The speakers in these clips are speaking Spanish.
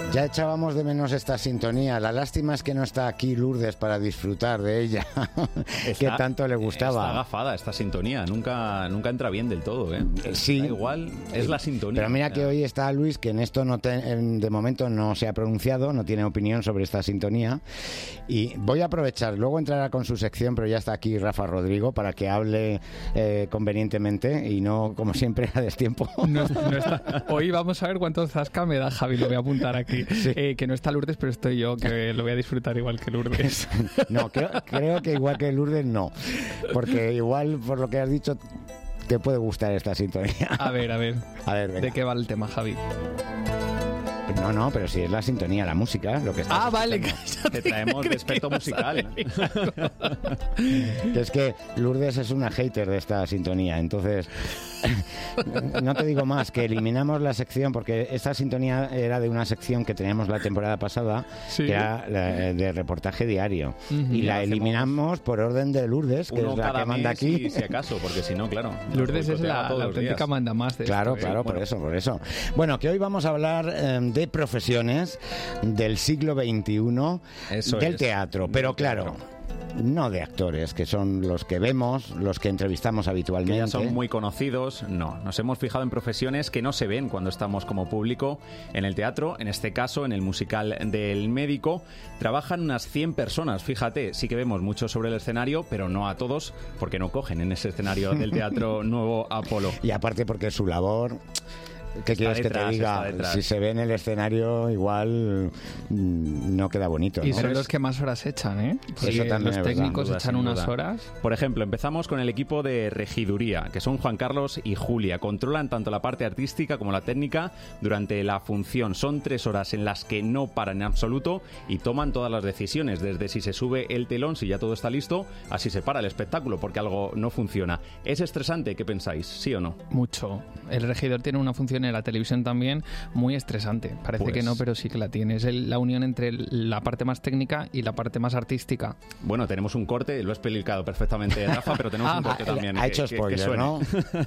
Ya echábamos de menos esta sintonía. La lástima es que no está aquí Lourdes para disfrutar de ella, que tanto le gustaba. Está agafada esta sintonía, nunca entra bien del todo, ¿eh? Sí. Da igual, es la sintonía. Pero mira que hoy está Luis, que en esto de momento no se ha pronunciado, no tiene opinión sobre esta sintonía. Y voy a aprovechar, luego entrará con su sección, pero ya está aquí Rafa Rodrigo para que hable convenientemente y no, como siempre, a destiempo. No está. Hoy vamos a ver cuánto zasca me da Javi, lo voy a apuntar aquí. Sí. Que no está Lourdes, pero estoy yo, que lo voy a disfrutar igual que Lourdes. No, creo que igual que Lourdes no, porque igual, por lo que has dicho, te puede gustar esta sintonía. A ver, venga. ¿De qué va el tema, Javi? No, pero si es la sintonía, la música, lo que está. Vale, te traemos de experto musical. Que es que Lourdes es una hater de esta sintonía, entonces no te digo más, que eliminamos la sección, porque esta sintonía era de una sección que teníamos la temporada pasada, sí, que era de reportaje diario, y la eliminamos por orden de Lourdes, que es la que manda aquí. Si acaso, porque si no, claro. Lourdes es la auténtica manda más de claro, esto, claro, por eso. Bueno, que hoy vamos a hablar de profesiones del siglo XXI, del teatro, pero claro, no de actores, que son los que vemos, los que entrevistamos habitualmente. Que ya son muy conocidos, no. Nos hemos fijado en profesiones que no se ven cuando estamos como público en el teatro. En este caso, en el musical del Médico, trabajan unas 100 personas. Fíjate, sí que vemos mucho sobre el escenario, pero no a todos, porque no cogen en ese escenario del Teatro Nuevo Apolo. Y aparte porque su labor... ¿Qué quieres que te diga? Si se ve en el escenario, igual no queda bonito, ¿no? Y son los que más horas echan, ¿eh? Sí, eso también los técnicos echan unas horas. Por ejemplo, empezamos con el equipo de regiduría, que son Juan Carlos y Julia. Controlan tanto la parte artística como la técnica durante la función. Son 3 horas en las que no paran en absoluto y toman todas las decisiones, desde si se sube el telón, si ya todo está listo, a si se para el espectáculo, porque algo no funciona. ¿Es estresante? ¿Qué pensáis? ¿Sí o no? Mucho. El regidor tiene una función en la televisión también muy estresante. Parece que no, pero sí que la tiene. Es la unión entre la parte más técnica y la parte más artística. Bueno, tenemos un corte, lo he explicado perfectamente Rafa, pero tenemos un corte también. Ha hecho spoiler, ¿no?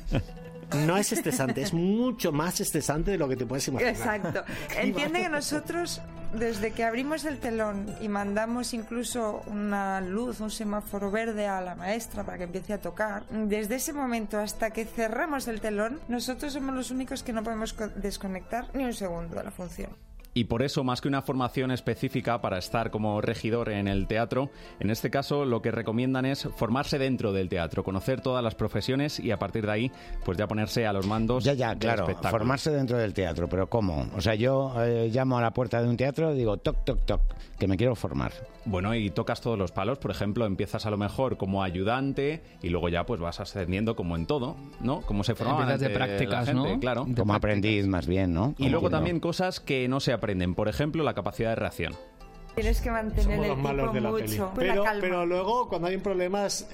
No es estresante, es mucho más estresante de lo que te puedes imaginar. Exacto. Entiende que nosotros, desde que abrimos el telón y mandamos incluso una luz, un semáforo verde a la maestra para que empiece a tocar, desde ese momento hasta que cerramos el telón, nosotros somos los únicos que no podemos desconectar ni un segundo de la función. Y por eso, más que una formación específica para estar como regidor en el teatro, en este caso lo que recomiendan es formarse dentro del teatro, conocer todas las profesiones y a partir de ahí, pues ya ponerse a los mandos del claro, espectáculo. Formarse dentro del teatro, pero ¿cómo? O sea, yo llamo a la puerta de un teatro y digo, toc, toc, toc, que me quiero formar. Bueno, y tocas todos los palos, por ejemplo, empiezas a lo mejor como ayudante y luego ya pues vas ascendiendo como en todo, ¿no? Como se forma de prácticas, gente, ¿no? Claro. Como aprendiz, más bien, ¿no? Y luego también cosas que no se aprenden, por ejemplo, la capacidad de reacción. Tienes que mantener el tipo mucho. Pero luego, cuando hay problemas,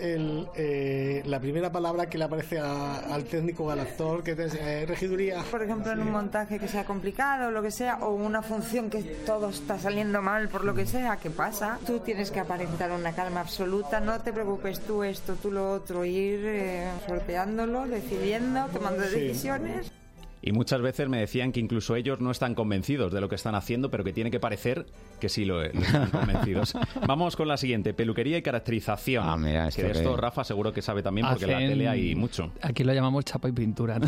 la primera palabra que le aparece al técnico o al actor, que es regiduría. Por ejemplo, en un montaje que sea complicado, lo que sea, o una función que todo está saliendo mal por lo que sea, ¿qué pasa? Tú tienes que aparentar una calma absoluta, no te preocupes tú esto, tú lo otro, ir sorteándolo, decidiendo, tomando decisiones. Y muchas veces me decían que incluso ellos no están convencidos de lo que están haciendo, pero que tiene que parecer que sí lo están convencidos. Vamos con la siguiente, peluquería y caracterización. Mira, que de esto Rafa seguro que sabe también, porque en la tele hay mucho. Aquí lo llamamos chapa y pintura, ¿no?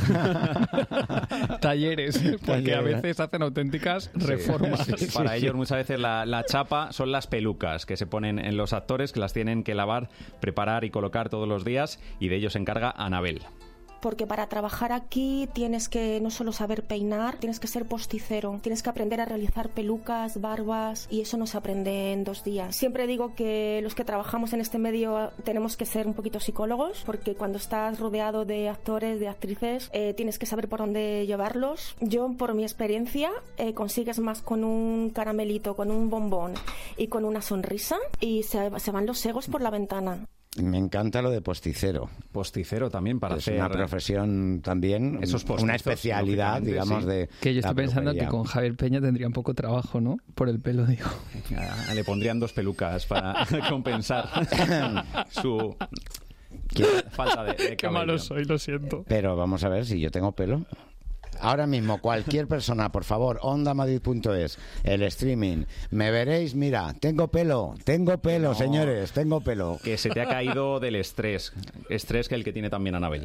Talleres, porque a veces hacen auténticas reformas. Para ellos muchas veces la chapa son las pelucas que se ponen en los actores, que las tienen que lavar, preparar y colocar todos los días, y de ello se encarga Anabel. Porque para trabajar aquí tienes que no solo saber peinar, tienes que ser posticero, tienes que aprender a realizar pelucas, barbas, y eso no se aprende en 2 días. Siempre digo que los que trabajamos en este medio tenemos que ser un poquito psicólogos, porque cuando estás rodeado de actores, de actrices, tienes que saber por dónde llevarlos. Yo, por mi experiencia, consigues más con un caramelito, con un bombón y con una sonrisa, y se van los egos por la ventana. Me encanta lo de posticero. Posticero también para hacer... Es una profesión también, una especialidad, digamos, de... Que yo estoy pensando que con Javier Peña tendría un poco trabajo, ¿no? Por el pelo, digo. Le pondrían 2 pelucas para compensar su... falta de cabello. Qué malo soy, lo siento. Pero vamos a ver, si yo tengo pelo... ahora mismo, cualquier persona, por favor, ondamadrid.es, el streaming, me veréis, mira, tengo pelo, no, señores, tengo pelo. Que se te ha caído del estrés que el que tiene también Anabel.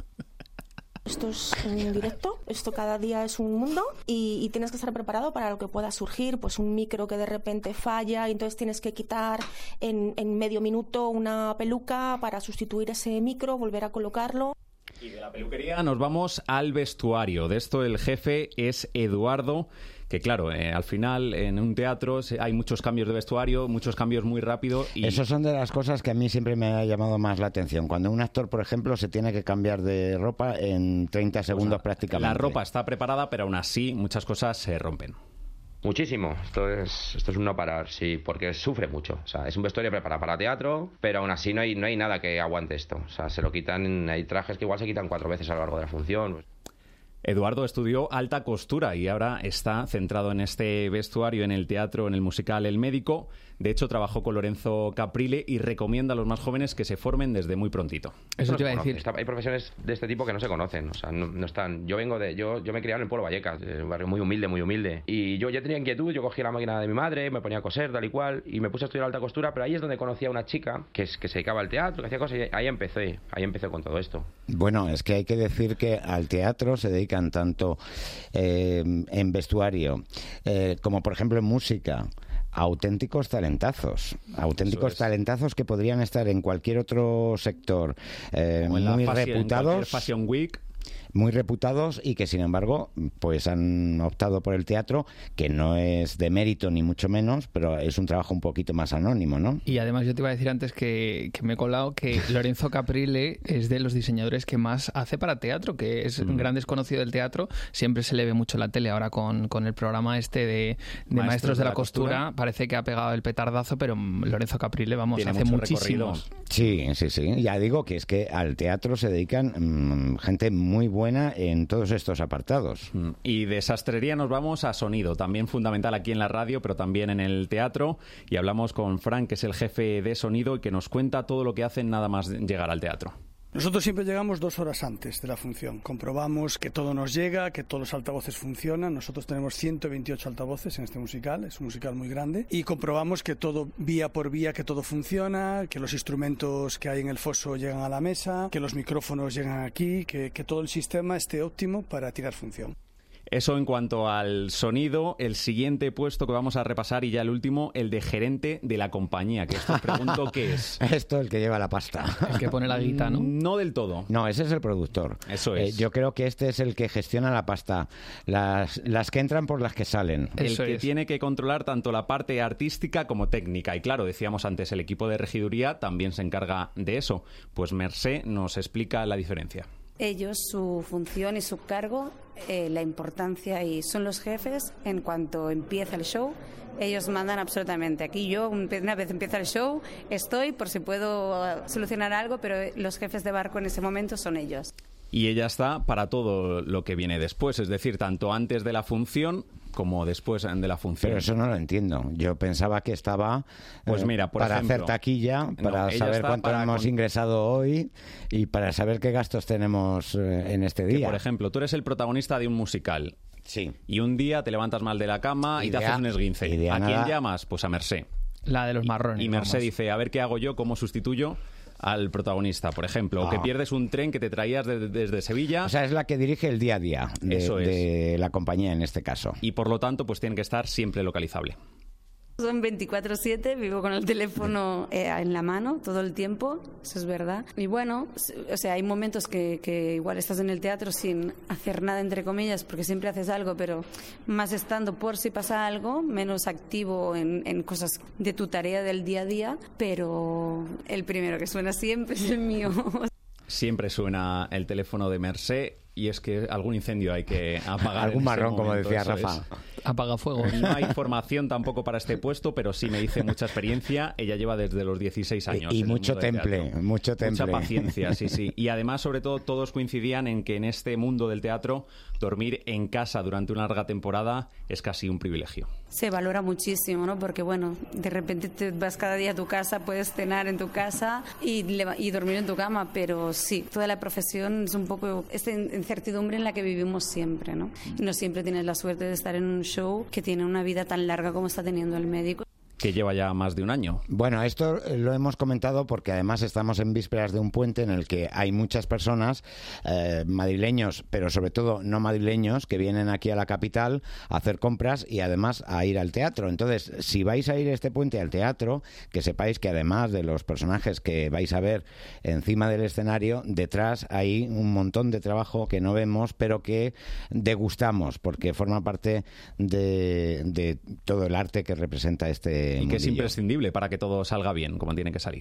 Esto es un directo, esto cada día es un mundo y tienes que estar preparado para lo que pueda surgir, pues un micro que de repente falla y entonces tienes que quitar en medio minuto una peluca para sustituir ese micro, volver a colocarlo. Y de la peluquería nos vamos al vestuario. De esto el jefe es Eduardo, que claro, al final en un teatro hay muchos cambios de vestuario, muchos cambios muy rápido. Y esos son de las cosas que a mí siempre me ha llamado más la atención. Cuando un actor, por ejemplo, se tiene que cambiar de ropa en 30 segundos prácticamente. La ropa está preparada, pero aún así muchas cosas se rompen. Muchísimo, esto es un no parar, sí, porque sufre mucho. O sea, es un vestuario preparado para teatro, pero aún así no hay nada que aguante esto. O sea, se lo quitan, hay trajes que igual se quitan 4 veces a lo largo de la función. Eduardo estudió alta costura y ahora está centrado en este vestuario, en el teatro, en el musical El Médico. De hecho, trabajó con Lorenzo Caprile y recomienda a los más jóvenes que se formen desde muy prontito. Eso te iba a decir. Hay profesiones de este tipo que no se conocen, o sea, no están. Yo me he criado en el pueblo Vallecas, un barrio muy humilde. Y yo ya tenía inquietud, yo cogí la máquina de mi madre, me ponía a coser, tal y cual, y me puse a estudiar alta costura, pero ahí es donde conocí a una chica que se dedicaba al teatro, que hacía cosas, y ahí empecé con todo esto. Bueno, es que hay que decir que al teatro se dedican tanto en vestuario como, por ejemplo, en música. Auténticos talentazos que podrían estar en cualquier otro sector, muy reputados, en Fashion Week, muy reputados y que sin embargo pues han optado por el teatro, que no es de mérito ni mucho menos, pero es un trabajo un poquito más anónimo, ¿no? Y además yo te iba a decir antes que me he colado que Lorenzo Caprile es de los diseñadores que más hace para teatro, que es un gran desconocido del teatro, siempre se le ve mucho en la tele, ahora con el programa este de Maestros de la Costura, parece que ha pegado el petardazo, pero Lorenzo Caprile, vamos, tiene hace muchísimo. Sí, ya digo que es que al teatro se dedican gente muy buena en todos estos apartados. Y de sastrería nos vamos a sonido, también fundamental aquí en la radio, pero también en el teatro, y hablamos con Frank, que es el jefe de sonido y que nos cuenta todo lo que hacen nada más llegar al teatro. Nosotros siempre llegamos 2 horas antes de la función. Comprobamos que todo nos llega, que todos los altavoces funcionan. Nosotros tenemos 128 altavoces en este musical, es un musical muy grande. Y comprobamos que todo, vía por vía, que todo funciona, que los instrumentos que hay en el foso llegan a la mesa, que los micrófonos llegan aquí, que todo el sistema esté óptimo para tirar función. Eso en cuanto al sonido. El siguiente puesto que vamos a repasar, y ya el último, el de gerente de la compañía, que esto os pregunto qué es. Esto es el que lleva la pasta. El que pone la guita, ¿no? No del todo. No, ese es el productor. Eso es. Yo creo que este es el que gestiona la pasta. Las que entran por las que salen. El que tiene que controlar tanto la parte artística como técnica. Y claro, decíamos antes, el equipo de regiduría también se encarga de eso. Pues Mercé nos explica la diferencia. Ellos, su función y su cargo, la importancia, y son los jefes en cuanto empieza el show. Ellos mandan absolutamente. Aquí yo, una vez empieza el show, estoy por si puedo solucionar algo, pero los jefes de barco en ese momento son ellos. Y ella está para todo lo que viene después, es decir, tanto antes de la función como después de la función. Pero eso no lo entiendo. Yo pensaba que estaba pues mira, para hacer taquilla, para saber cuánto hemos ingresado hoy y para saber qué gastos tenemos en este día. Que, por ejemplo, tú eres el protagonista de un musical. Sí. Y un día te levantas mal de la cama y te haces un esguince. ¿A quién llamas? Pues a Mercé. La de los marrones. Y Mercé dice, a ver qué hago yo, cómo sustituyo al protagonista, por ejemplo, o que pierdes un tren que te traías desde Sevilla. O sea, es la que dirige el día a día de la compañía en este caso. Y por lo tanto, pues tiene que estar siempre localizable. Son 24/7, vivo con el teléfono en la mano todo el tiempo, eso es verdad. Y bueno, o sea, hay momentos que igual estás en el teatro sin hacer nada, entre comillas, porque siempre haces algo, pero más estando por si pasa algo, menos activo en cosas de tu tarea del día a día, pero el primero que suena siempre es el mío. Siempre suena el teléfono de Mercé. Y es que algún incendio hay que apagar. Algún marrón, como decía Rafa. Apaga fuego. No hay formación tampoco para este puesto, pero sí me dice mucha experiencia. Ella lleva desde los 16 años. Y mucho temple, mucho temple. Mucha paciencia, sí. Y además, sobre todo, todos coincidían en que en este mundo del teatro, dormir en casa durante una larga temporada es casi un privilegio. Se valora muchísimo, ¿no? Porque, bueno, de repente te vas cada día a tu casa, puedes cenar en tu casa y dormir en tu cama, pero sí, toda la profesión es un poco... en incertidumbre en la que vivimos siempre, ¿no? Y no siempre tienes la suerte de estar en un show que tiene una vida tan larga como está teniendo el médico. Que lleva ya más de un año. Bueno, esto lo hemos comentado porque además estamos en vísperas de un puente en el que hay muchas personas, madrileños, pero sobre todo no madrileños, que vienen aquí a la capital a hacer compras y además a ir al teatro. Entonces, si vais a ir este puente al teatro, que sepáis que además de los personajes que vais a ver encima del escenario, detrás hay un montón de trabajo que no vemos, pero que degustamos, porque forma parte de todo el arte que representa este y que es mundillo. imprescindible para que todo salga bien, como tiene que salir.